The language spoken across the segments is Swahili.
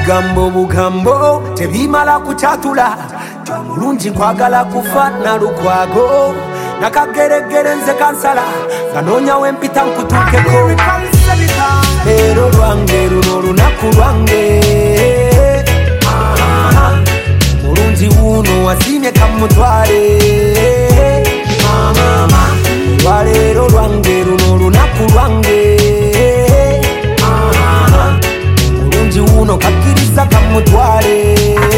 Bugambo tebimala kuchatula mulungi nkwagala kufa na lukwago nakageregere nze kansala kanonya wempita nkutukeko lero lwange luno lunaku lwange mulungi wuno wasimye kamutwale lwalero lwange luno lunaku lwange mulungi wuno kakiriza kamutwale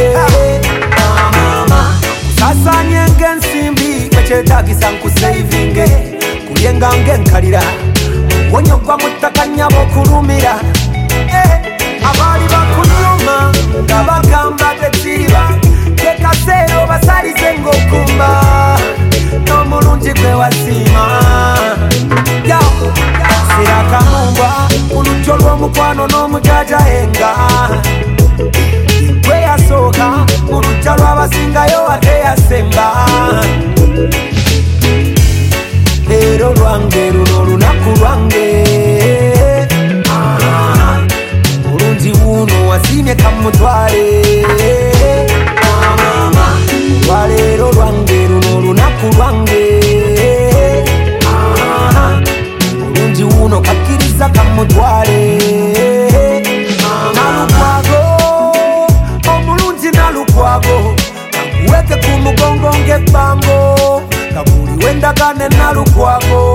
sasanye ngensimbi kwechetagisa nkusavinge kulyenga ngenkalira wonyogwa mutakanyabo kulumira abali bakunyuma nga bagamba tekiriba kekasero basalize ngokumba n'omulungi gwe wasima sirakamumba ulujo lw'omukwano n'omujajahenga gwe yasooka oluja lw'abasingayo ate yasemba lero lwange luno lunaku lwange mulungi wuno wasimye kamutwale lwalero lwange luno lunaku lwange mulungi wuno kakiriza kamutwale nalukwago omulungi nalukwago kakuweke ku mugongo ng'ebbango kabuli wendagane nalukwago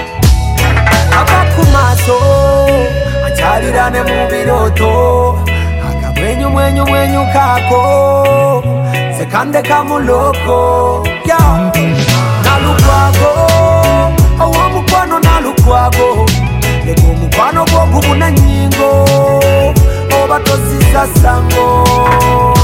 akakumaaso akyalirane mu biroto akamwenyumwenyumwenyu kaako sekandeka muloko nalukwago owomukwano nalukwago leka omukwano gwogubuna ennyingo oba tozisa sango